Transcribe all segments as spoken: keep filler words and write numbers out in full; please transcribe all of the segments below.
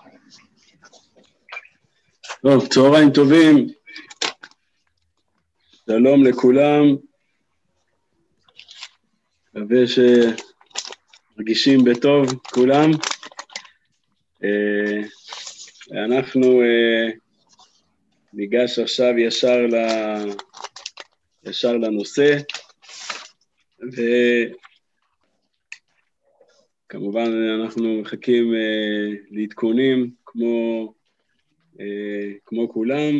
טוב, צהריים טובים, שלום לכולם, מקווה שמרגישים בטוב כולם. אנחנו ניגש עכשיו ישר, ל... ישר לנושא, וכמובן אנחנו מחכים לעדכונים כמו, כמו כולם.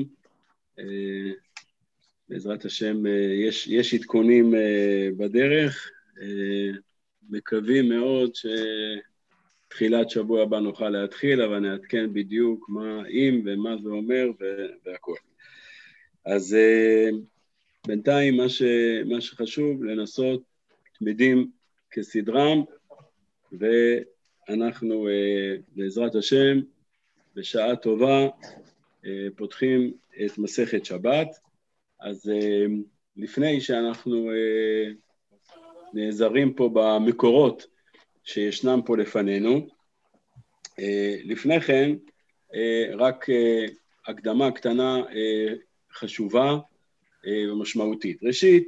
בעזרת השם יש, יש עדכונים בדרך, מקווים מאוד שתחילת שבוע הבא נוכל להתחיל, אבל נעדכן בדיוק מה אם ומה זה אומר והכל. אז בינתיים מה, ש, מה שחשוב לנסות תמידים כסדרם, ואנחנו בעזרת השם בשעה טובה פותחים את מסכת שבת. אז לפני שאנחנו נעזרים פה במקורות שישנם פה לפנינו, לפני כן רק הקדמה קטנה חשובה ומשמעותית. ראשית,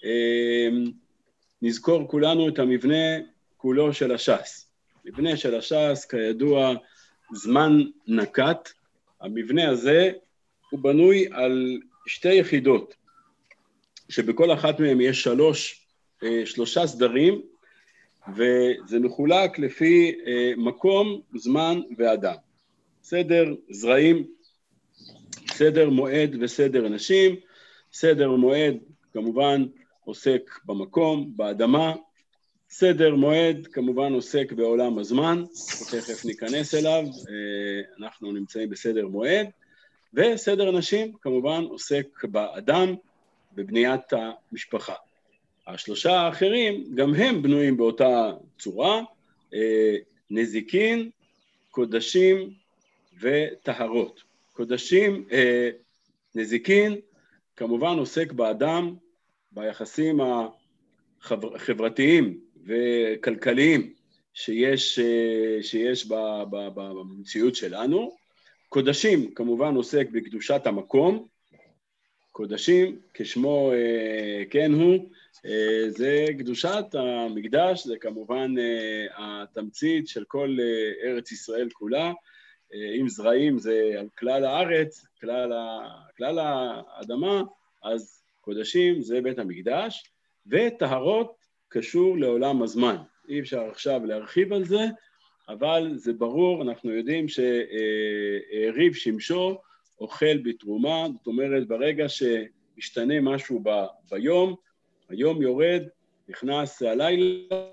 נזכור כולנו את המבנה כולו של הש"ס. מבנה של הש"ס, כידוע, זמן נקט. המבנה הזה הוא בנוי על שתי יחידות, שבכל אחת מהן יש שלוש, שלושה סדרים, וזה מחולק לפי מקום, זמן ואדם. סדר זרעים, סדר מועד וסדר אנשים. סדר מועד כמובן עוסק במקום, באדמה. סדר מועד כמובן עוסק בעולם הזמן, תכף ניכנס אליו, אנחנו נמצאים בסדר מועד. וסדר נשים כמובן עוסק באדם, בבניית המשפחה. השלושה האחרים גם הם בנויים באותה צורה, נזיקין, קודשים וטהרות. קודשים, נזיקין כמובן עוסק באדם, ביחסים החברתיים וכלכליים שיש, שיש במציאות שלנו. קודשים כמובן עוסק בקדושת המקום, קודשים כשמו כן הוא, זה קדושת המקדש, זה כמובן התמצית של כל ארץ ישראל כולה. אם זרעים זה על כלל הארץ, כלל, כלל האדמה, אז קודשים זה בית המקדש, וטהרות קשור לעולם הזמן. אי אפשר עכשיו להרחיב על זה, אבל זה ברור, אנחנו יודעים שריב שמשו אוכל בתרומה, זאת אומרת ברגע שמשתנה משהו ב, ביום, היום יורד, נכנס הלילה,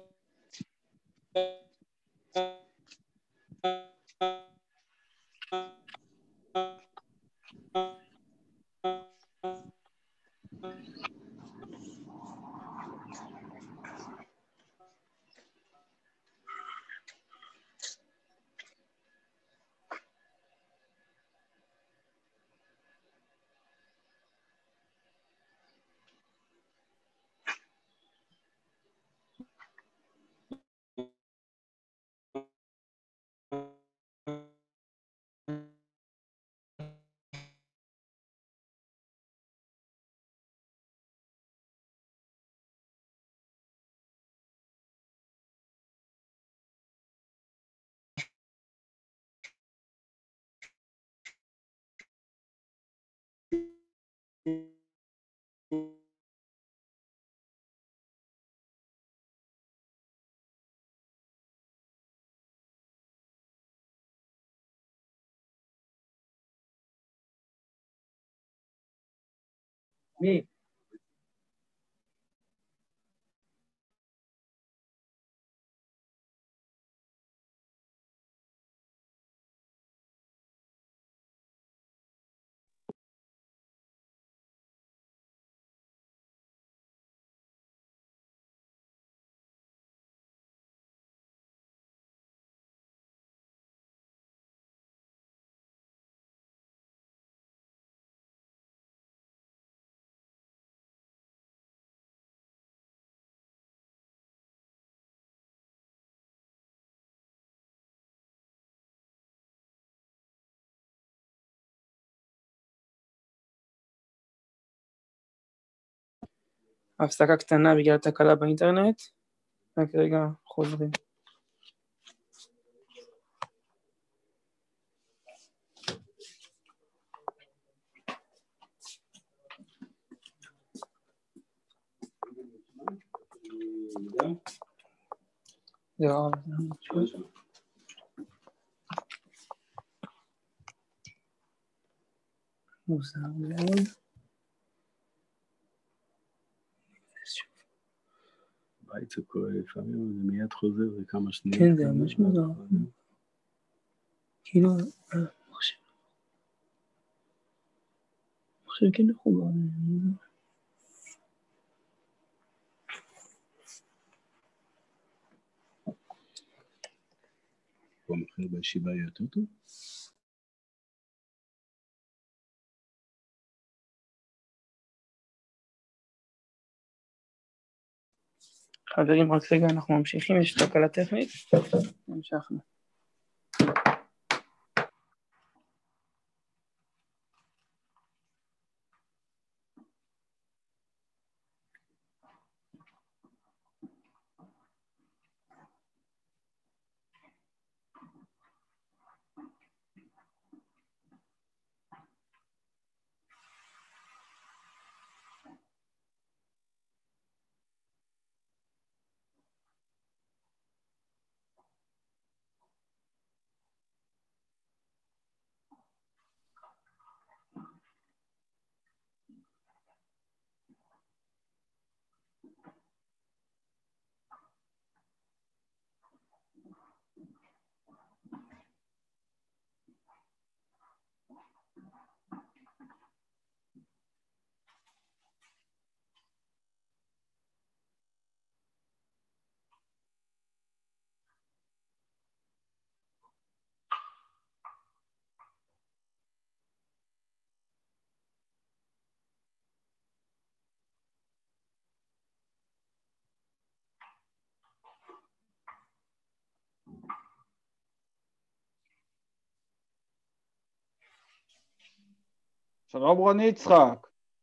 מי? הפסקה קטנה בגלל תקלה באינטרנט, רק רגע חוזרים. זהו, מוזר מאוד. בית זה קורה לפעמים, זה מיד חוזר, זה כמה שניות. כן, זה ממש מוזר. כאילו, מחשב. מחשב כן לחובר. פעם אחר בישיבה יהיה יותר טוב? חברים, רק רגע, אנחנו ממשיכים, יש תקלה טכנית. המשכנו. שלום רוני יצחק.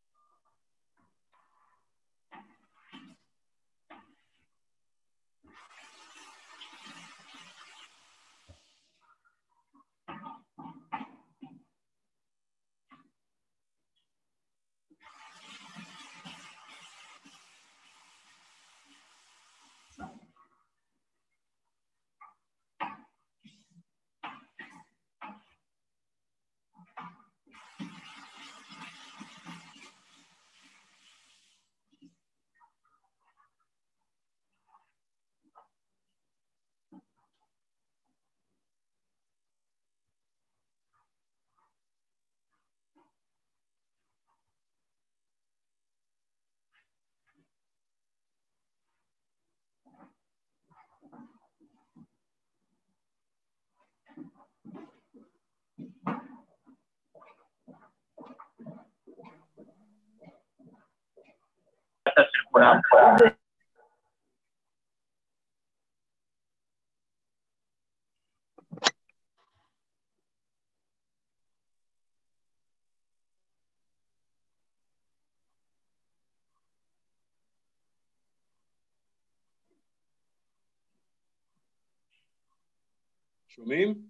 שומעים?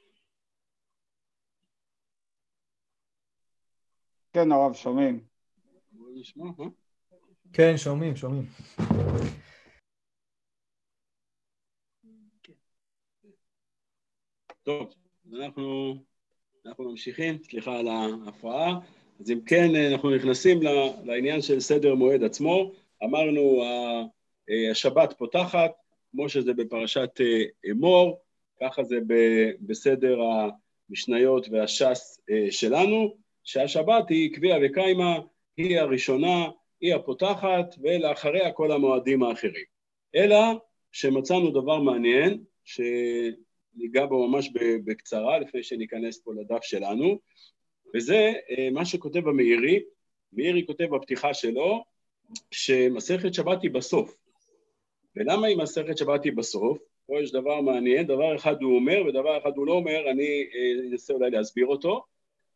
כן, הרב, שומעים. בוא נשמע, אה? כן, שומעים, שומעים. טוב, אנחנו, אנחנו ממשיכים, סליחה על ההפרעה. אז אם כן, אנחנו נכנסים לעניין של סדר מועד עצמו. אמרנו, השבת פותחת, כמו שזה בפרשת אמור, ככה זה בסדר המשניות והש"ס שלנו, שהשבת היא קביעה וקיימה, היא הראשונה, היא הפותחת, ולאחריה כל המועדים האחרים. אלא שמצאנו דבר מעניין, שניגע בו ממש בקצרה, לפני שניכנס פה לדף שלנו, וזה מה שכותב המאירי. מאירי כותב בפתיחה שלו, שמסכת שבת היא בסוף. ולמה היא מסכת שבת היא בסוף? פה יש דבר מעניין, דבר אחד הוא אומר ודבר אחד הוא לא אומר, אני אנסה אולי להסביר אותו.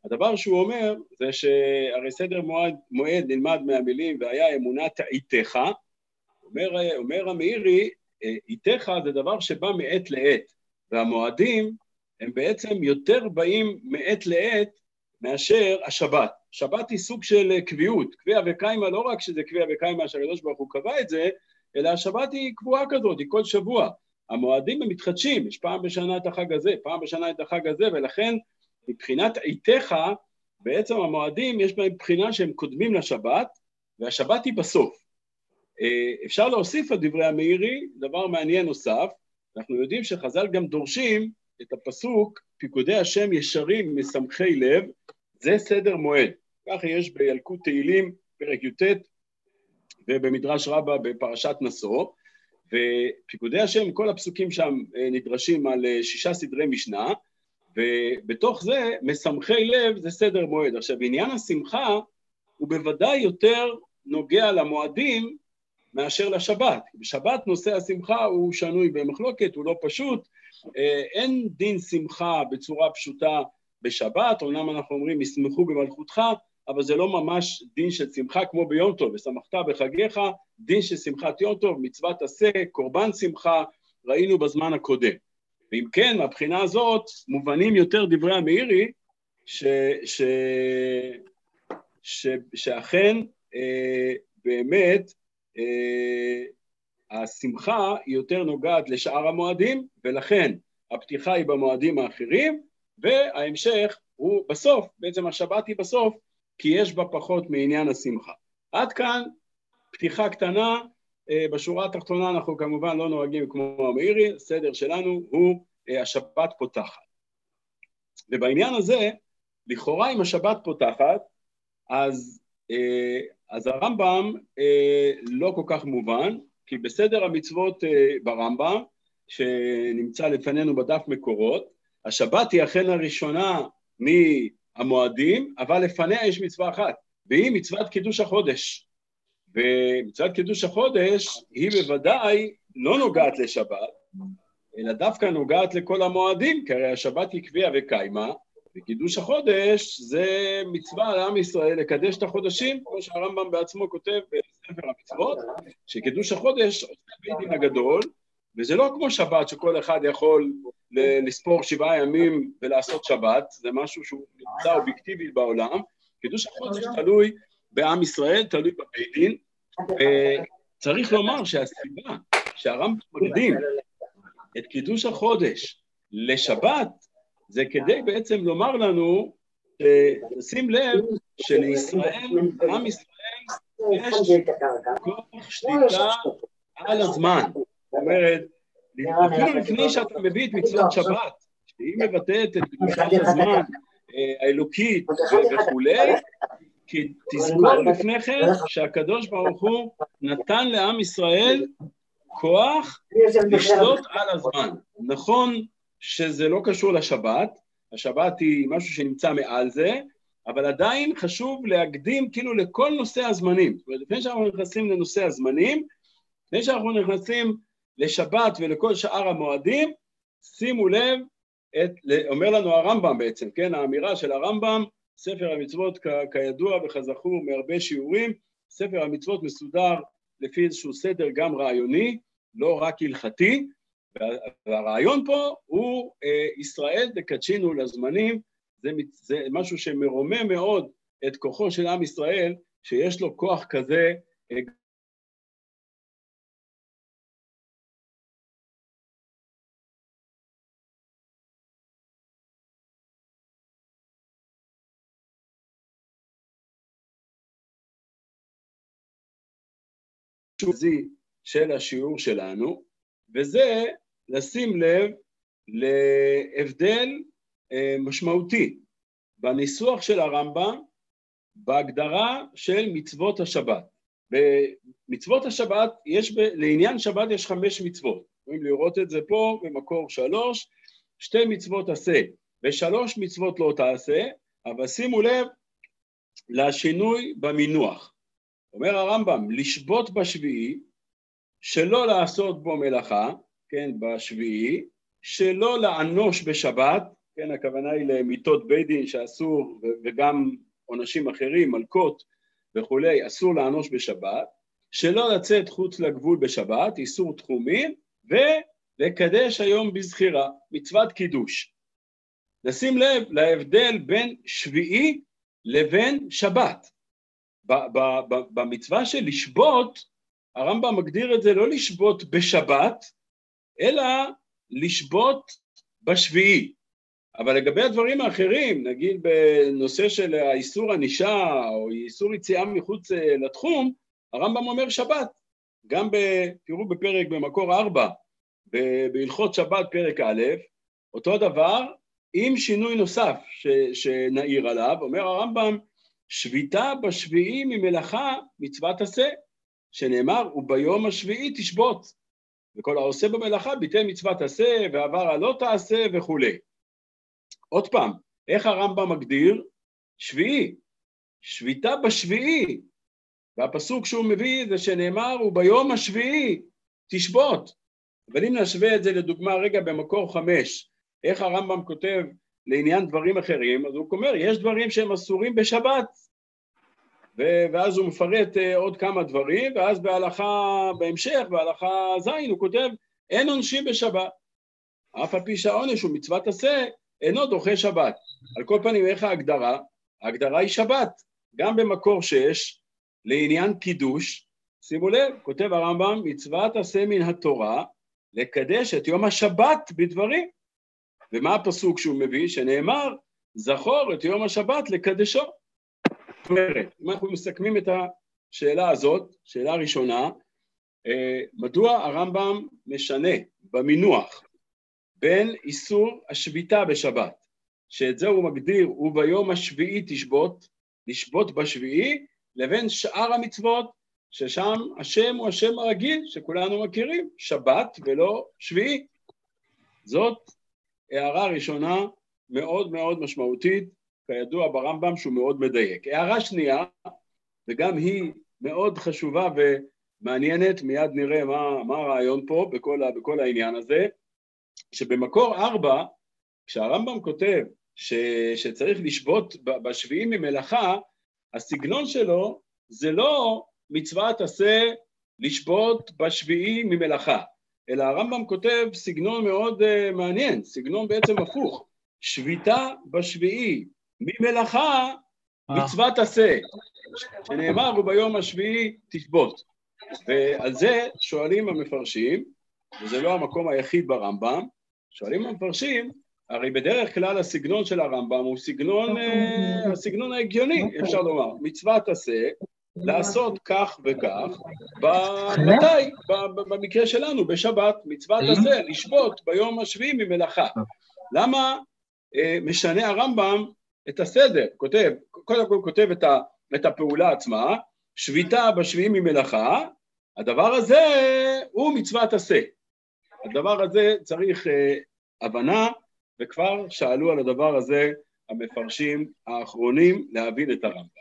הדבר שהוא אומר זה שהרי סדר מועד, מועד נלמד מהמילים והיה אמונה תעיתך, אומר, אומר המאירי, איתך זה דבר שבא מעת לעת, והמועדים הם בעצם יותר באים מעת לעת מאשר השבת. שבת היא סוג של קביעות, קביעה וקיימה, לא רק שזה קביעה וקיימה שהקדוש ברוך הוא קבע את זה, אלא השבת היא קבועה כזאת, היא כל שבוע. המועדים הם מתחדשים, יש פעם בשנה את החג הזה, פעם בשנה את החג הזה, ולכן מבחינת עיתך, בעצם המועדים יש בהם בחינה שהם קודמים לשבת, והשבת היא בסוף. אפשר להוסיף על דברי המאירי, דבר מעניין נוסף, אנחנו יודעים שחז"ל גם דורשים את הפסוק, פיקודי השם ישרים משמחי לב, זה סדר מועד. ככה יש בילקוט תהילים, פרק י"ט, ובמדרש רבה בפרשת נשוא, ופיקודי השם, כל הפסוקים שם נדרשים על שישה סדרי משנה, ובתוך זה משמחי לב זה סדר מועד. עכשיו, בעניין השמחה הוא בוודאי יותר נוגע למועדים מאשר לשבת. בשבת נושא השמחה הוא שנוי במחלוקת, הוא לא פשוט, אין דין שמחה בצורה פשוטה בשבת, אומנם אנחנו אומרים ישמחו במלכותך, אבל זה לא ממש דין של שמחה כמו ביום טוב, ושמחת בחגיך, דין של שמחת יום טוב, מצוות עשה, קורבן שמחה, ראינו בזמן הקודם. ואם כן, מהבחינה הזאת, מובנים יותר דברי המאירי, ש, ש, ש, שאכן אה, באמת אה, השמחה היא יותר נוגעת לשאר המועדים, ולכן הפתיחה היא במועדים האחרים, וההמשך הוא בסוף, בעצם השבת היא בסוף, כי יש בה פחות מעניין השמחה. עד כאן פתיחה קטנה, בשורה התחתונה אנחנו כמובן לא נוהגים כמו המאירי, הסדר שלנו הוא השבת פותחת. ובעניין הזה, לכאורה אם השבת פותחת, אז, אז הרמב"ם לא כל כך מובן, כי בסדר המצוות ברמב"ם, שנמצא לפנינו בדף מקורות, השבת היא אכן הראשונה מהמועדים, אבל לפניה יש מצווה אחת, והיא מצוות קידוש החודש. ומצוות קידוש החודש היא בוודאי לא נוגעת לשבת, אלא דווקא נוגעת לכל המועדים, כי הרי השבת היא קביעה וקיימה, וקידוש החודש זה מצווה לעם ישראל לקדש את החודשים, כמו שהרמב"ם בעצמו כותב בספר המצוות, שקידוש החודש עושה בית דין הגדול, וזה לא כמו שבת שכל אחד יכול לספור שבעה ימים ולעשות שבת, זה משהו שהוא נמצא אובייקטיבי בעולם, קידוש החודש תלוי בעם ישראל, תלוי בבית דין, וצריך לומר שהסיבה שהרמב"ם מקדים את קידוש החודש לשבת, זה כדי בעצם לומר לנו, שים לב שלישראל, לעם ישראל, יש כוח שליטה על הזמן. זאת אומרת, אפילו לפני שאתה מביא את מצוות שבת, שהיא מבטאת את קדושת הזמן האלוקית וכולי, כי תזכור לפני כן שהקדוש ברוך הוא נתן לעם ישראל כוח לשלוט על הזמן. נכון שזה לא קשור לשבת, השבת היא משהו שנמצא מעל זה, אבל עדיין חשוב להקדים כאילו לכל נושא הזמנים. זאת אומרת, לפני שאנחנו נכנסים לנושא הזמנים, לפני שאנחנו נכנסים לשבת ולכל שאר המועדים, שימו לב, את, אומר לנו הרמב"ם בעצם, כן, האמירה של הרמב"ם, ספר המצוות כ- כידוע וכזכור מהרבה שיעורים, ספר המצוות מסודר לפי איזשהו סדר גם רעיוני, לא רק הלכתי, והרעיון פה הוא אה, ישראל דקדשינו לזמנים, זה, זה משהו שמרומם מאוד את כוחו של עם ישראל, שיש לו כוח כזה, אה, של השיעור שלנו, וזה לשים לב להבדל משמעותי בניסוח של הרמב"ם בהגדרה של מצוות השבת. במצוות השבת, יש ב... לעניין שבת יש חמש מצוות, יכולים לראות את זה פה במקור שלוש, שתי מצוות עשה ושלוש מצוות לא תעשה, אבל שימו לב לשינוי במינוח. אומר הרמב"ם, לשבות בשביעי, שלא לעשות בו מלאכה, כן, בשביעי, שלא לאנוש בשבת, כן, הכוונה היא למיתות בית דין שאסור, וגם עונשים אחרים, מלכות וכולי, אסור לאנוש בשבת, שלא לצאת חוץ לגבול בשבת, איסור תחומים, ולקדש היום בזכירה, מצוות קידוש. נשים לב להבדל בין שביעי לבין שבת. במצווה של לשבות, הרמב"ם מגדיר את זה לא לשבות בשבת, אלא לשבות בשביעי. אבל לגבי הדברים האחרים, נגיד בנושא של האיסור ענישה או איסור יציאה מחוץ לתחום, הרמב"ם אומר שבת. גם ב, תראו בפרק במקור ארבע, בהלכות שבת פרק א', אותו דבר עם שינוי נוסף ש, שנעיר עליו, אומר הרמב"ם, שביתה בשביעי ממלאכה מצוות עשה, שנאמר, וביום השביעי תשבות, וכל העושה במלאכה ביטל מצוות עשה, ועבר הלא תעשה וכולי. עוד פעם, איך הרמב"ם מגדיר? שביעי, שביתה בשביעי, והפסוק שהוא מביא זה שנאמר, וביום השביעי תשבות. אבל אם נשווה את זה לדוגמה רגע במקור חמש, איך הרמב"ם כותב לעניין דברים אחרים, אז הוא אומר, יש דברים שהם אסורים בשבת, ואז הוא מפרט עוד כמה דברים, ואז בהלכה, בהמשך, בהלכה זין, הוא כותב, אין עונשים בשבת. אף על פי שהעונש הוא מצוות עשה, אינו דוחה שבת. על כל פנים, איך ההגדרה? ההגדרה היא שבת. גם במקור שש, לעניין קידוש, שימו לב, כותב הרמב"ם, מצוות עשה מן התורה, לקדש את יום השבת בדברים. ומה הפסוק שהוא מביא? שנאמר, זכור את יום השבת לקדשו. זאת אומרת, אם אנחנו מסכמים את השאלה הזאת, שאלה ראשונה, מדוע הרמב"ם משנה במינוח בין איסור השביתה בשבת, שאת זה הוא מגדיר, וביום השביעי תשבות, לשבות בשביעי, לבין שאר המצוות, ששם השם הוא השם הרגיל, שכולנו מכירים, שבת ולא שביעי. זאת הערה ראשונה מאוד מאוד משמעותית, כידוע ברמב"ם שהוא מאוד מדייק. הערה שנייה, וגם היא מאוד חשובה ומעניינת, מיד נראה מה, מה הרעיון פה בכל, בכל העניין הזה, שבמקור ארבע, כשהרמב"ם כותב ש, שצריך לשבות בשביעי ממלאכה, הסגנון שלו זה לא מצוות עשה לשבות בשביעי ממלאכה, אלא הרמב"ם כותב סגנון מאוד uh, מעניין, סגנון בעצם הפוך, שביתה בשביעי ממלאכה מצוות עשה, שנאמר וביום השביעי תשבות. ועל זה שואלים המפרשים, וזה לא המקום היחיד ברמב"ם, שואלים המפרשים, הרי בדרך כלל הסגנון של הרמב"ם הוא סגנון, uh, הסגנון ההגיוני, אפשר לומר, מצוות עשה, לעשות כך וכך, מתי? במקרה שלנו, בשבת, מצוות עשה, לשבות ביום השביעי ממלאכה. למה משנה הרמב"ם את הסדר? כותב, קודם כל כותב את, ה, את הפעולה עצמה, שביתה בשביעי ממלאכה, הדבר הזה הוא מצוות עשה. הדבר הזה צריך הבנה, וכבר שאלו על הדבר הזה המפרשים האחרונים להבין את הרמב"ם.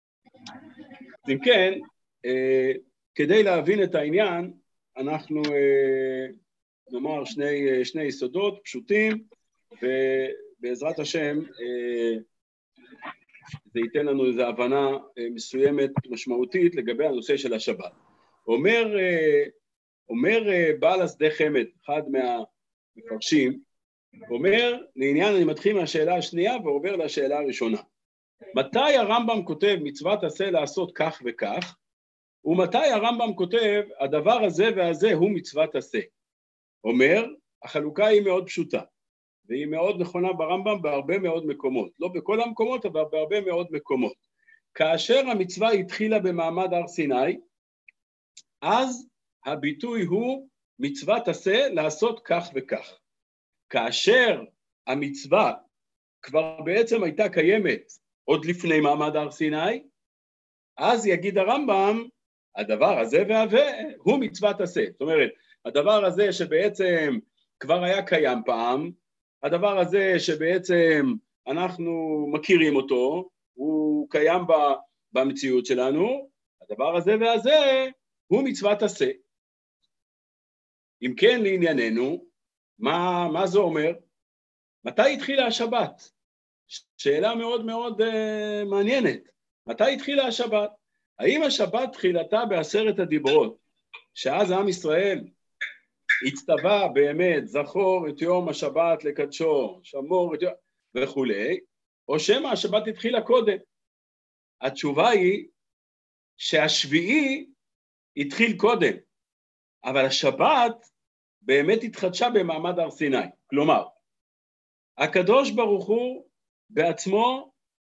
אם כן, אה, כדי להבין את העניין, אנחנו אה, נאמר שני, שני יסודות פשוטים, ובעזרת השם אה, זה ייתן לנו איזו הבנה אה, מסוימת משמעותית לגבי הנושא של השבת. אומר, אה, אומר אה, בעל השדה חמד, אחד מהמפרשים, אומר, לעניין אני מתחיל מהשאלה השנייה ועובר לשאלה הראשונה. מתי הרמב"ם כותב מצוות עשה לעשות כך וכך, ומתי הרמב"ם כותב הדבר הזה והזה הוא מצוות עשה? אומר, החלוקה היא מאוד פשוטה, והיא מאוד נכונה ברמב"ם בהרבה מאוד מקומות, לא בכל המקומות אבל בהרבה מאוד מקומות. כאשר המצווה התחילה במעמד הר סיני, אז הביטוי הוא מצוות עשה לעשות כך וכך. כאשר המצווה כבר בעצם הייתה קיימת עוד לפני מעמד הר סיני, אז יגיד הרמב"ם, הדבר הזה והזה הוא מצוות עשה. זאת אומרת, הדבר הזה שבעצם כבר היה קיים פעם, הדבר הזה שבעצם אנחנו מכירים אותו, הוא קיים במציאות שלנו, הדבר הזה והזה הוא מצוות עשה. אם כן לענייננו, מה, מה זה אומר? מתי התחילה השבת? שאלה מאוד מאוד uh, מעניינת. מתי התחילה השבת? האם השבת תחילתה בעשרת הדיברות, שאז עם ישראל הצטווה באמת, זכור את יום השבת לקדשו, שמור את יום וכו', או שמא השבת התחילה קודם? התשובה היא שהשביעי התחיל קודם, אבל השבת באמת התחדשה במעמד הר סיני. כלומר, הקדוש ברוך הוא בעצמו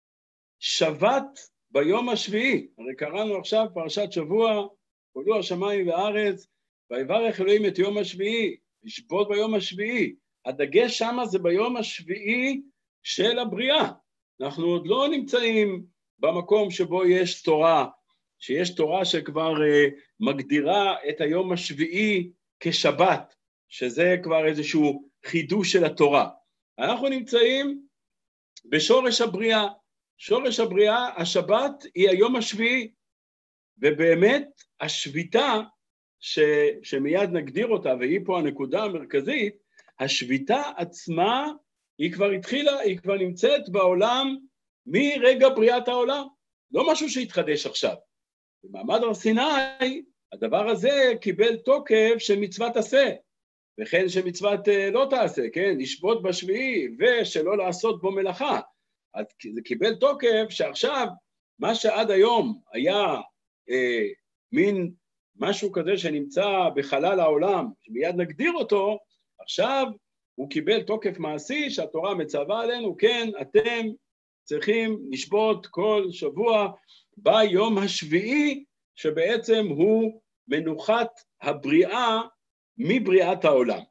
שבת ביום השביעי. הרי קראנו עכשיו פרשת שבוע, קולו השמיים והארץ, ויברך אלוהים את יום השביעי, ישבות ביום השביעי. הדגש שם זה ביום השביעי של הבריאה. אנחנו עוד לא נמצאים במקום שבו יש תורה, שיש תורה שכבר uh, מגדירה את היום השביעי כשבת, שזה כבר איזשהו חידוש של התורה. אנחנו נמצאים בשורש הבריאה. שורש הבריאה, השבת היא היום השביעי, ובאמת השביתה, ש, שמיד נגדיר אותה, והיא פה הנקודה המרכזית, השביתה עצמה היא כבר התחילה, היא כבר נמצאת בעולם מרגע בריאת העולם, לא משהו שהתחדש עכשיו. במעמד הר סיני, הדבר הזה קיבל תוקף של מצוות עשה, וכן שמצוות לא תעשה, כן, לשבות בשביעי ושלא לעשות בו מלאכה. אז זה קיבל תוקף שעכשיו, מה שעד היום היה אה, מין משהו כזה שנמצא בחלל העולם, שמיד נגדיר אותו, עכשיו הוא קיבל תוקף מעשי שהתורה מצווה עלינו, כן, אתם צריכים לשבות כל שבוע ביום השביעי, שבעצם הוא מנוחת הבריאה מבריאת העולם.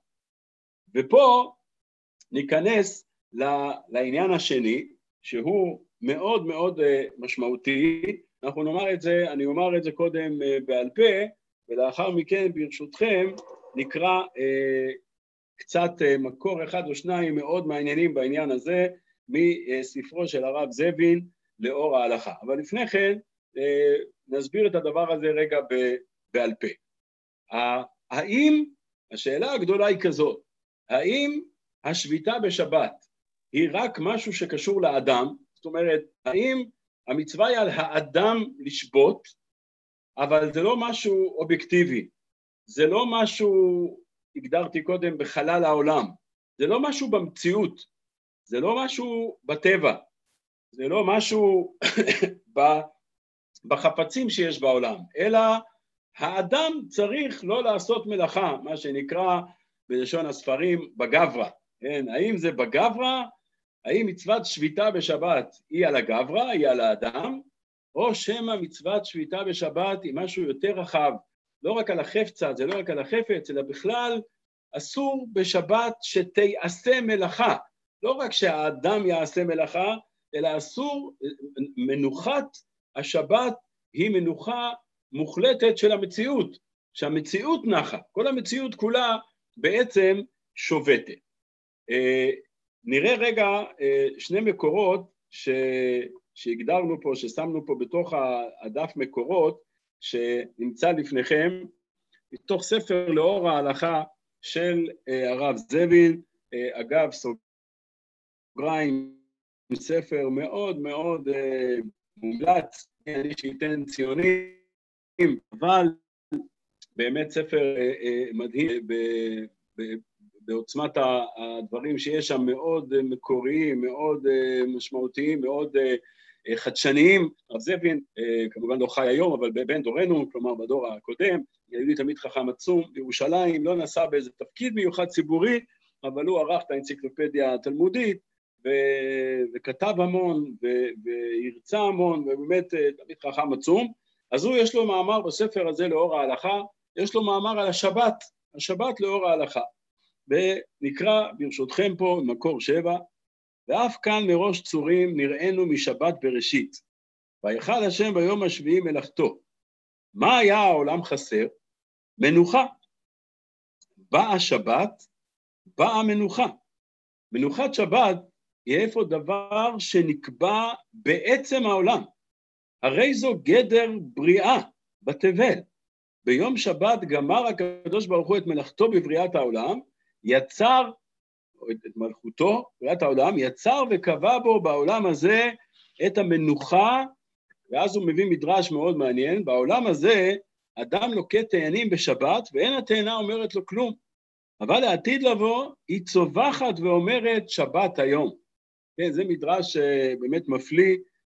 ופה ניכנס לעניין השני, שהוא מאוד מאוד משמעותי. אנחנו נאמר את זה, אני אומר את זה קודם בעל פה, ולאחר מכן ברשותכם נקרא אה, קצת מקור אחד או שניים מאוד מעניינים בעניין הזה, מספרו של הרב זבין לאור ההלכה. אבל לפני כן אה, נסביר את הדבר הזה רגע בעל פה. האם, השאלה הגדולה היא כזאת, האם השביתה בשבת היא רק משהו שקשור לאדם? זאת אומרת, האם המצווה היא על האדם לשבות, אבל זה לא משהו אובייקטיבי, זה לא משהו, הגדרתי קודם, בחלל העולם, זה לא משהו במציאות, זה לא משהו בטבע, זה לא משהו בחפצים שיש בעולם, אלא האדם צריך לא לעשות מלאכה, מה שנקרא בלשון הספרים בגברה. כן? האם זה בגברה? האם מצוות שביתה בשבת היא על הגברה, היא על האדם, או שמא מצוות שביתה בשבת היא משהו יותר רחב, לא רק על החפצה, זה לא רק על החפץ, אלא בכלל אסור בשבת שתיעשה מלאכה, לא רק שהאדם יעשה מלאכה, אלא אסור, מנוחת השבת היא מנוחה מוחלטת של המציאות, שהמציאות נחה, כל המציאות כולה בעצם שובתת. אה, נראה רגע אה, שני מקורות ש, שהגדרנו פה, ששמנו פה בתוך הדף מקורות, שנמצא לפניכם, מתוך ספר לאור ההלכה של אה, הרב זבין, אה, אגב סוגריים, ספר מאוד מאוד אה, מומלץ, אני שייתן ציונים, אבל באמת ספר אה, אה, מדהים ב, ב, בעוצמת הדברים שיש שם, מאוד מקוריים, מאוד אה, משמעותיים, מאוד אה, חדשניים. הרב זבין אה, כמובן לא חי היום, אבל בן דורנו, כלומר בדור הקודם, יהודי תמיד חכם עצום, בירושלים, לא נשא באיזה תפקיד מיוחד ציבורי, אבל הוא ערך את האנציקלופדיה התלמודית, ו- וכתב המון, ו- והרצה המון, ובאמת תמיד חכם עצום. אז הוא יש לו מאמר בספר הזה לאור ההלכה, יש לו מאמר על השבת, השבת לאור ההלכה, ונקרא ברשותכם פה מקור שבע, ואף כאן מראש צורים נראינו משבת בראשית, ויחל השם ביום השביעי מלאכתו. מה היה העולם חסר? מנוחה. באה שבת, באה מנוחה. מנוחת שבת היא איפה דבר שנקבע בעצם העולם. הרי זו גדר בריאה בתבל. ביום שבת גמר הקדוש ברוך הוא את מלאכתו בבריאת העולם, יצר את מלכותו, בריאת העולם, יצר וקבע בו בעולם הזה את המנוחה, ואז הוא מביא מדרש מאוד מעניין, בעולם הזה אדם לוקט תאנים בשבת, ואין התאנה אומרת לו כלום, אבל לעתיד לבוא היא צווחת ואומרת שבת היום. כן, זה מדרש באמת מפליא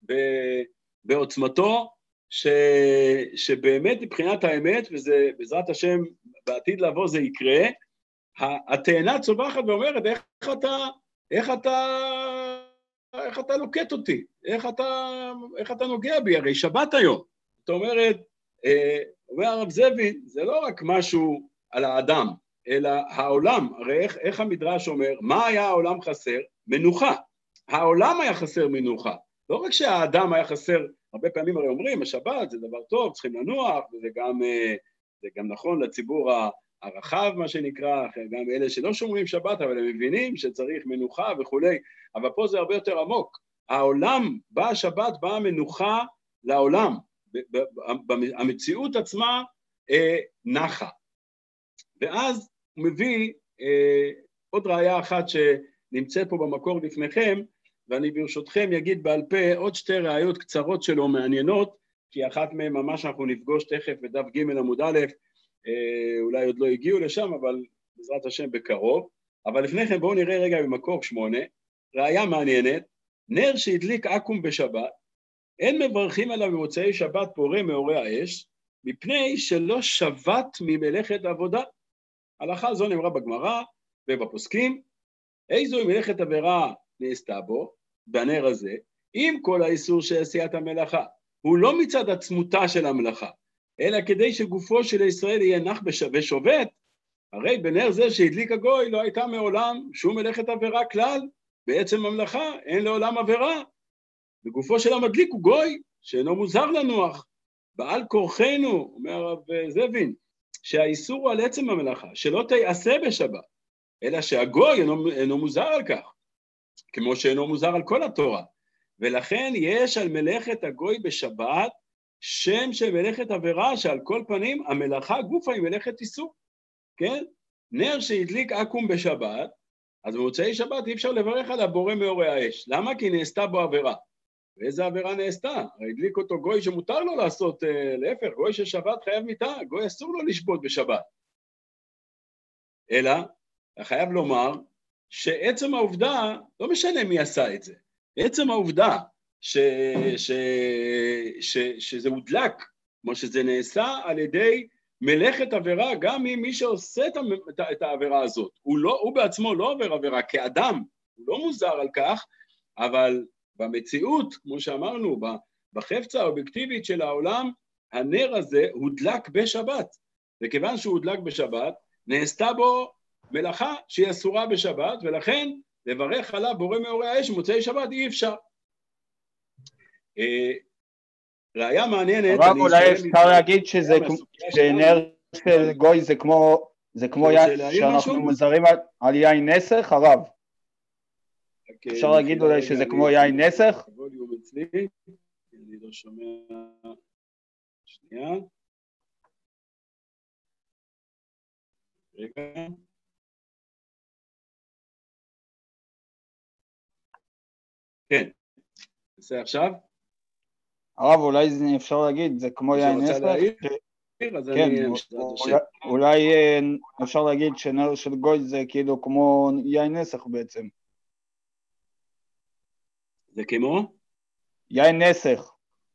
בעוצמתו, ש, שבאמת מבחינת האמת, וזה בעזרת השם בעתיד לבוא זה יקרה, התאנה צווחת ואומרת, איך אתה, איך אתה, איך אתה לוקט אותי? איך אתה, איך אתה נוגע בי? הרי שבת היום. זאת אומרת, אומר הרב זבין, זה לא רק משהו על האדם, אלא העולם. הרי איך, איך המדרש אומר, מה היה העולם חסר? מנוחה. העולם היה חסר מנוחה. לא רק שהאדם היה חסר, הרבה פעמים הרי אומרים, השבת זה דבר טוב, צריכים לנוח, וזה גם, זה גם נכון לציבור הרחב, מה שנקרא, גם אלה שלא שומרים שבת, אבל הם מבינים שצריך מנוחה וכולי, אבל פה זה הרבה יותר עמוק. העולם, באה השבת, באה מנוחה לעולם, המציאות עצמה אה, נחה. ואז הוא מביא אה, עוד ראיה אחת שנמצאת פה במקור לפניכם, ואני ברשותכם יגיד בעל פה עוד שתי ראיות קצרות שלו מעניינות, כי אחת מהן ממש אנחנו נפגוש תכף בדף ג' עמוד א', אה, אולי עוד לא הגיעו לשם, אבל בעזרת השם בקרוב. אבל לפני כן בואו נראה רגע במקור שמונה, ראיה מעניינת, נר שהדליק עכו"ם בשבת, אין מברכים עליו במוצאי שבת פורה מאורי האש, מפני שלא שבת ממלאכת עבודה. הלכה זו נאמרה בגמרא ובפוסקים, איזו מלאכת עבירה נעשתה בו, בנר הזה, עם כל האיסור של עשיית המלאכה. הוא לא מצד עצמותה של המלאכה, אלא כדי שגופו של ישראל יהיה נח ושובת, הרי בנר זה שהדליק הגוי לא הייתה מעולם שום מלאכת עבירה כלל, בעצם המלאכה אין לעולם עבירה, בגופו של המדליק הוא גוי, שאינו מוזר לנוח, בעל כורחנו, אומר הרב זבין, שהאיסור הוא על עצם המלאכה, שלא תיעשה בשבת, אלא שהגוי אינו, אינו מוזר על כך, כמו שאינו מוזר על כל התורה, ולכן יש על מלאכת הגוי בשבת, שם של מלאכת עבירה, שעל כל פנים המלאכה גופה היא מלאכת איסור, כן? נר שהדליק עכו"ם בשבת, אז במוצאי שבת אי אפשר לברך על הבורא מאורי האש, למה? כי נעשתה בו עבירה. ואיזה עבירה נעשתה? הרי הדליק אותו גוי שמותר לו לעשות, אה, להפך, גוי של שבת חייב מיתה, גוי אסור לו לשבות בשבת. אלא, חייב לומר, שעצם העובדה, לא משנה מי עשה את זה, עצם העובדה ש, ש, ש, שזה הודלק, כמו שזה נעשה על ידי מלאכת עבירה, גם אם מי שעושה את, את, את העבירה הזאת, הוא, לא, הוא בעצמו לא עובר עבירה כאדם, הוא לא מוזר על כך, אבל במציאות, כמו שאמרנו, בחפצה האובייקטיבית של העולם, הנר הזה הודלק בשבת, וכיוון שהוא הודלק בשבת, נעשתה בו מלאכה שהיא אסורה בשבת, ולכן לברך עליו בורא מאורי האש מוצאי שבת אי אפשר. ראיה מעניינת, אבל אולי אפשר להגיד שזה שנר של גוי זה כמו זה כמו יין שאנחנו מוזרים על יין נסך, הרב. אפשר להגיד אולי שזה כמו יין נסך? אני לא שומע, שנייה. רגע. כן, נעשה עכשיו. הרב, אולי אפשר להגיד, זה כמו יין נסך? כן, אולי אפשר להגיד שנר של גוי זה כאילו כמו יין נסך בעצם. זה כמו? יין נסך.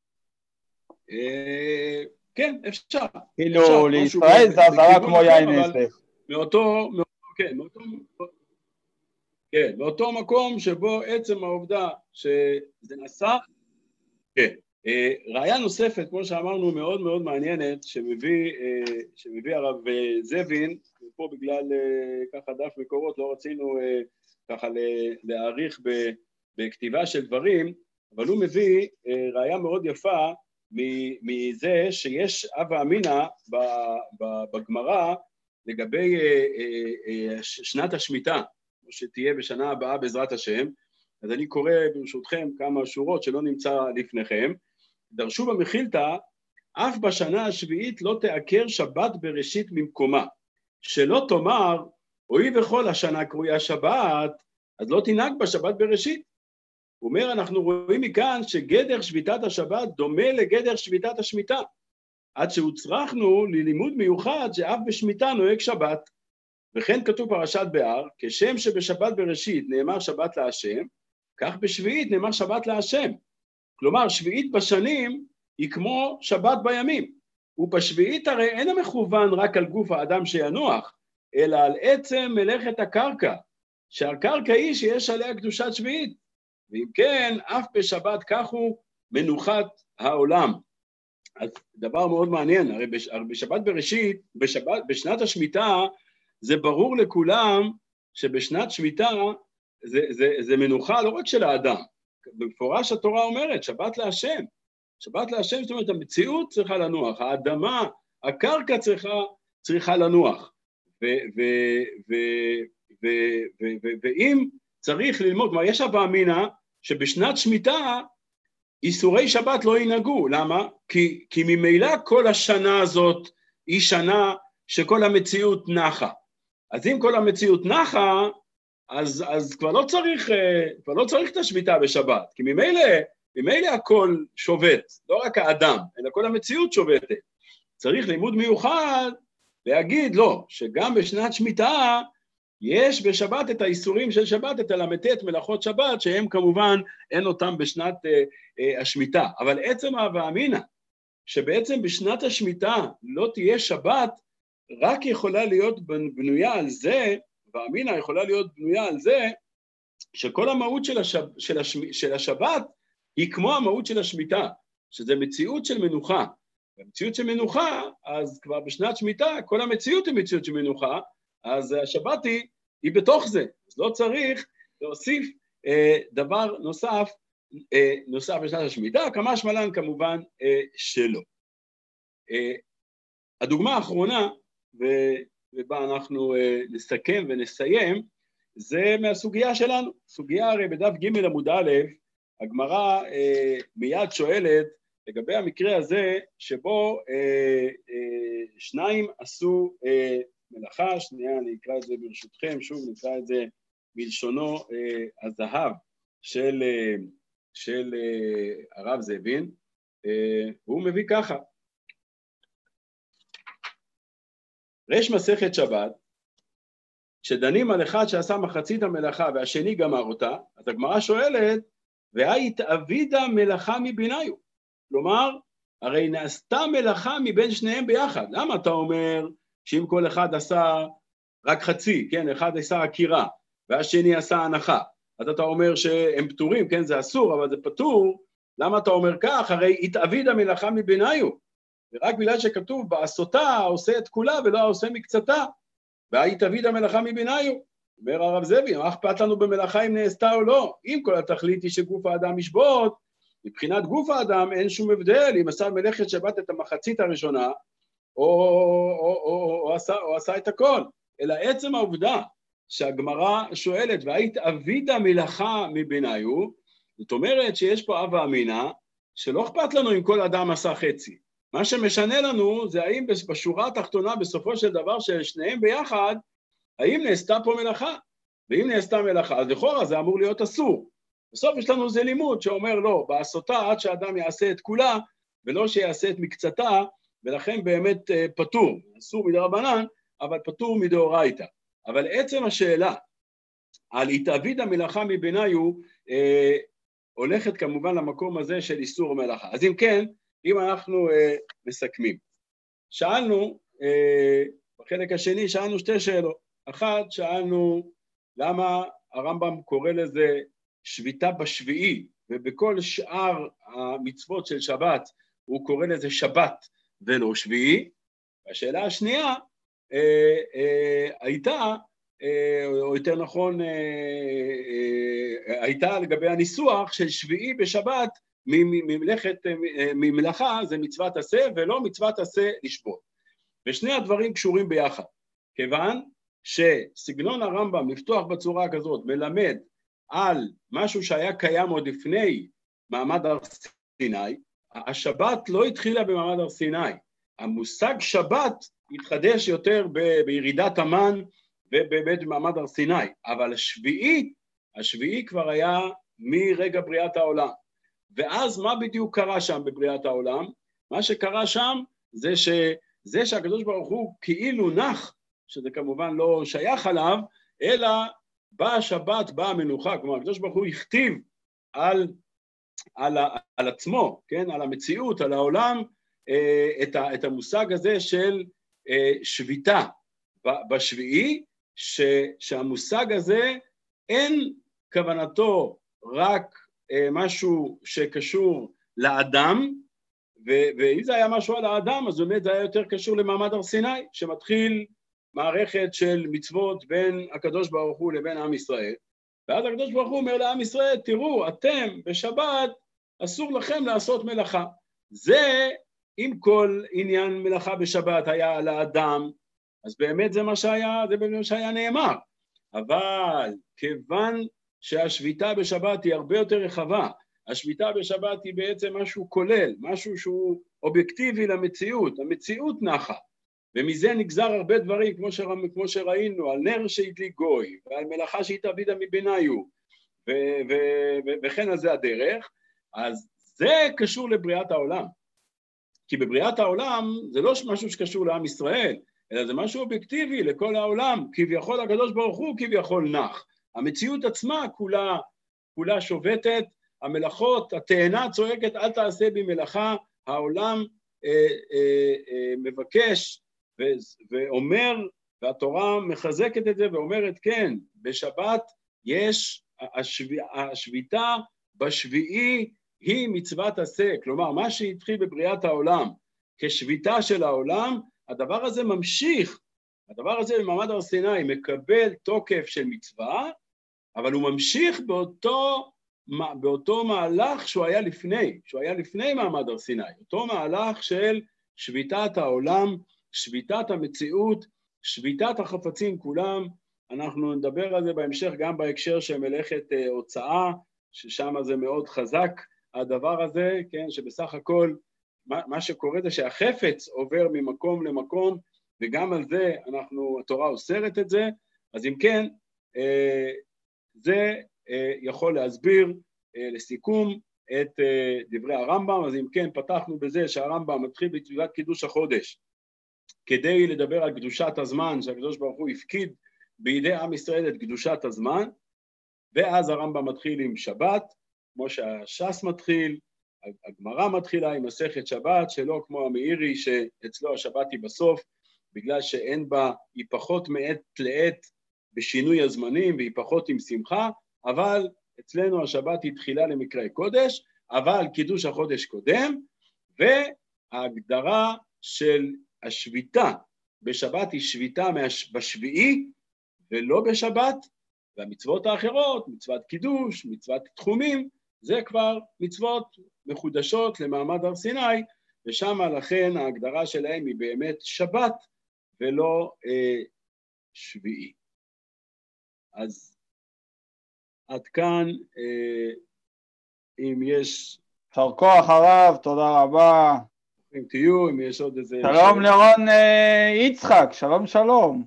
כן, אפשר. כאילו לישראל זה עזרה כמו יין נסך. מאותו, כן, מאותו, כן, באותו מקום שבו עצם העובדה שזה נעשה, כן. ראיה נוספת, כמו שאמרנו, מאוד מאוד מעניינת, שמביא, שמביא הרב זבין, ופה בגלל ככה דף מקורות לא רצינו ככה להעריך בכתיבה של דברים, אבל הוא מביא ראיה מאוד יפה מזה שיש אבא אמינא בגמרא לגבי שנת השמיטה, שתהיה בשנה הבאה בעזרת השם. אז אני קורא ברשותכם כמה שורות שלא נמצא לפניכם. דרשו במחילתא, אף בשנה השביעית לא תעקר שבת בראשית ממקומה, שלא תאמר הואיל וכל השנה קרויה שבת, אז לא תנהג בשבת בראשית. הוא אומר, אנחנו רואים מכאן שגדר שביתת השבת דומה לגדר שביתת השמיטה, עד שהוצרכנו ללימוד מיוחד שאף בשמיטה נוהג שבת. וכן כתוב פרשת בהר, כשם שבשבת בראשית נאמר שבת להשם, כך בשביעית נאמר שבת להשם. כלומר, שביעית בשנים היא כמו שבת בימים. ובשביעית הרי אין המכוון רק על גוף האדם שינוח, אלא על עצם מלאכת הקרקע, שהקרקע היא שיש עליה קדושת שביעית. ואם כן, אף בשבת כך הוא מנוחת העולם. אז דבר מאוד מעניין, הרי בשבת בראשית, בשבת, בשנת השמיטה, זה ברור לכולם שבשנת שמיטה זה, זה, זה מנוחה לא רק של האדם. במפורש התורה אומרת, שבת להשם. שבת להשם, זאת אומרת, המציאות צריכה לנוח, האדמה, הקרקע צריכה, צריכה לנוח. ו, ו, ו, ו, ו, ו, ואם צריך ללמוד, כלומר, יש הווה אמינא שבשנת שמיטה איסורי שבת לא ינהגו. למה? כי, כי ממילא כל השנה הזאת היא שנה שכל המציאות נחה. אז אם כל המציאות נחה, אז, אז כבר לא צריך, כבר לא צריך את השביתה בשבת, כי ממילא, ממילא הכל שובת, לא רק האדם, אלא כל המציאות שובתת. צריך לימוד מיוחד להגיד לא, שגם בשנת שמיטה יש בשבת את האיסורים של שבת, את הל"ט מלאכות שבת, שהם כמובן אין אותם בשנת אה, אה, השמיטה. אבל עצם ההווה אמינא, שבעצם בשנת השמיטה לא תהיה שבת, רק יכולה להיות בנויה על זה, והאמינה יכולה להיות בנויה על זה, שכל המהות של, השב, של, השמ, של השבת היא כמו המהות של השמיטה, שזה מציאות של מנוחה. במציאות של מנוחה, אז כבר בשנת שמיטה, כל המציאות היא מציאות של מנוחה, אז השבת היא, היא בתוך זה. אז לא צריך להוסיף אה, דבר נוסף, אה, נוסף בשנת השמיטה, כמה שמלן כמובן אה, שלא. אה, הדוגמה האחרונה, ובה אנחנו אה, נסכם ונסיים, זה מהסוגיה שלנו. סוגיה הרי בדף ג' עמוד א', הגמרא אה, מיד שואלת, לגבי המקרה הזה שבו אה, אה, שניים עשו אה, מלאכה, שנייה אני אקרא את זה ברשותכם, שוב נקרא את זה בלשונו אה, הזהב של, אה, של אה, הרב זאבין, אה, והוא מביא ככה, רש מסכת שבת, שדנים על אחד שעשה מחצית המלאכה והשני גמר אותה, אז הגמרא שואלת, והתאבידה מלאכה מביניו, כלומר, הרי נעשתה מלאכה מבין שניהם ביחד. למה אתה אומר שאם כל אחד עשה רק חצי, כן, אחד עשה עקירה, והשני עשה הנחה, אז אתה אומר שהם פטורים, כן, זה אסור, אבל זה פטור, למה אתה אומר כך? הרי התאבידה מלאכה מביניו, ורק בגלל שכתוב, בעשותה עושה את כולה ולא עושה מקצתה, והתאבידה מלאכה מביניו, אומר הרב זאבי, מה אכפת לנו במלאכה אם נעשתה או לא? אם כל התכלית היא שגוף האדם ישבות, מבחינת גוף האדם אין שום הבדל, אם עשה מלאכת שבת את המחצית הראשונה, או, או, או, או, או, עשה, או עשה את הכל, אלא עצם העובדה שהגמרא שואלת, והתאבידה מלאכה מביניו, זאת אומרת שיש פה הווה אמינא, שלא אכפת לנו אם כל אדם עשה חצי. מה שמשנה לנו זה האם בשורה התחתונה בסופו של דבר של שניהם ביחד, האם נעשתה פה מלאכה, ואם נעשתה מלאכה, אז לכאורה זה אמור להיות אסור. בסוף יש לנו זה לימוד שאומר לא, בעשותה עד שאדם יעשה את כולה, ולא שיעשה את מקצתה, ולכן באמת פטור, אסור מדרבנן, אבל פטור מדאורייתא. אבל עצם השאלה על התאבידה מלאכה מביניו, אה, הולכת כמובן למקום הזה של איסור מלאכה. אז אם כן, אם אנחנו אה, מסכמים, שאלנו, אה, בחלק השני שאלנו שתי שאלות. אחת, שאלנו למה הרמב"ם קורא לזה שביתה בשביעי, ובכל שאר המצוות של שבת הוא קורא לזה שבת ולא שביעי. והשאלה השנייה אה, אה, הייתה, אה, או יותר נכון, אה, אה, הייתה לגבי הניסוח של שביעי בשבת, ממלאכת, ממלאכה זה מצוות עשה ולא מצוות עשה לשבות. ושני הדברים קשורים ביחד, כיוון שסגנון הרמב"ם לפתוח בצורה כזאת מלמד על משהו שהיה קיים עוד לפני מעמד הר סיני, השבת לא התחילה במעמד הר סיני, המושג שבת התחדש יותר ב- בירידת המן ובאמת במעמד הר סיני, אבל השביעי, השביעי כבר היה מרגע בריאת העולם. ואז מה בדיוק קרה שם בבריאת העולם? מה שקרה שם זה שזה שהקדוש ברוך הוא כאילו נח, שזה כמובן לא שייך עליו, אלא באה השבת, באה המנוחה, כלומר הקדוש ברוך הוא הכתיב על, על, על עצמו, כן? על המציאות, על העולם, את, ה, את המושג הזה של שביתה בשביעי, ש, שהמושג הזה אין כוונתו רק משהו שקשור לאדם, ואם זה היה משהו על האדם, אז באמת זה היה יותר קשור למעמד הר סיני, שמתחיל מערכת של מצוות בין הקדוש ברוך הוא לבין עם ישראל, ואז הקדוש ברוך הוא אומר לעם ישראל, תראו, אתם בשבת אסור לכם לעשות מלאכה. זה, אם כל עניין מלאכה בשבת היה על האדם, אז באמת זה מה שהיה, זה באמת מה שהיה נאמר. אבל כיוון שהשביתה בשבת היא הרבה יותר רחבה, השביתה בשבת היא בעצם משהו כולל, משהו שהוא אובייקטיבי למציאות, המציאות נחה, ומזה נגזר הרבה דברים, כמו, שרא, כמו שראינו, על נר שהדליק גוי, ועל מלאכה שהתאבידה מביניו, ו- ו- ו- וכן על זה הדרך, אז זה קשור לבריאת העולם. כי בבריאת העולם זה לא משהו שקשור לעם ישראל, אלא זה משהו אובייקטיבי לכל העולם, כביכול הקדוש ברוך הוא כביכול נח. המציאות עצמה כולה, כולה שובתת, המלאכות, התאנה צועקת, אל תעשה בי מלאכה, העולם אה, אה, אה, מבקש ו, ואומר, והתורה מחזקת את זה ואומרת, כן, בשבת יש, השב, השביתה בשביעי היא מצוות עשה, כלומר, מה שהתחיל בבריאת העולם כשביתה של העולם, הדבר הזה ממשיך, הדבר הזה במעמד הר סיני מקבל תוקף של מצווה, אבל הוא ממשיך באותו, באותו מהלך שהוא היה לפני, שהוא היה לפני מעמד הר סיני, אותו מהלך של שביתת העולם, שביתת המציאות, שביתת החפצים כולם. אנחנו נדבר על זה בהמשך גם בהקשר של מלאכת הוצאה, ששם זה מאוד חזק, הדבר הזה, כן, שבסך הכל מה, מה שקורה זה שהחפץ עובר ממקום למקום, וגם על זה אנחנו, התורה אוסרת את זה. אז אם כן, זה יכול להסביר לסיכום את דברי הרמב"ם. אז אם כן, פתחנו בזה שהרמב"ם מתחיל בתפילת קידוש החודש, כדי לדבר על קדושת הזמן, שהקדוש ברוך הוא הפקיד בידי עם ישראל את קדושת הזמן, ואז הרמב"ם מתחיל עם שבת, כמו שהש"ס מתחיל, הגמרא מתחילה עם מסכת שבת, שלא כמו המאירי שאצלו השבת היא בסוף, בגלל שאין בה, היא פחות מעת לעת בשינוי הזמנים, והיא פחות עם שמחה, אבל אצלנו השבת היא תחילה למקראי קודש, אבל קידוש החודש קודם, וההגדרה של השביתה בשבת היא שביתה בשביעי, ולא בשבת, והמצוות האחרות, מצוות קידוש, מצוות תחומים, זה כבר מצוות מחודשות למעמד הר סיני, ושם לכן ההגדרה שלהם היא באמת שבת ולא אה, שביעי. אז עד כאן, אה, אם יש... יישר כוח הרב, תודה רבה. אם תהיו, אם יש עוד איזה... שלום לרון אה, יצחק, שלום שלום.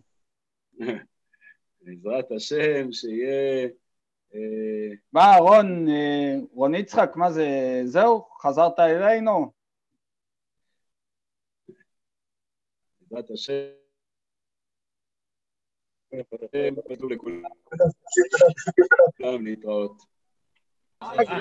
בעזרת השם, שיהיה... מה רון, רון יצחק, מה זה, זהו, חזרת אלינו? בעזרת השם, לכולם להתראות.